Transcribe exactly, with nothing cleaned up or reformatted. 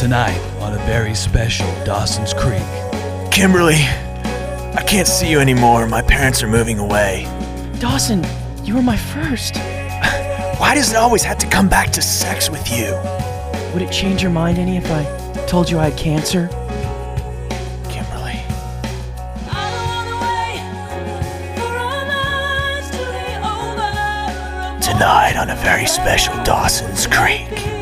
Tonight on a very special Dawson's Creek. Kimberly, I can't see you anymore. My parents are moving away. Dawson, you were my first. Why does it always have to come back to sex with you? Would it change your mind any if I told you I had cancer? Kimberly. Tonight on a very special Dawson's Creek.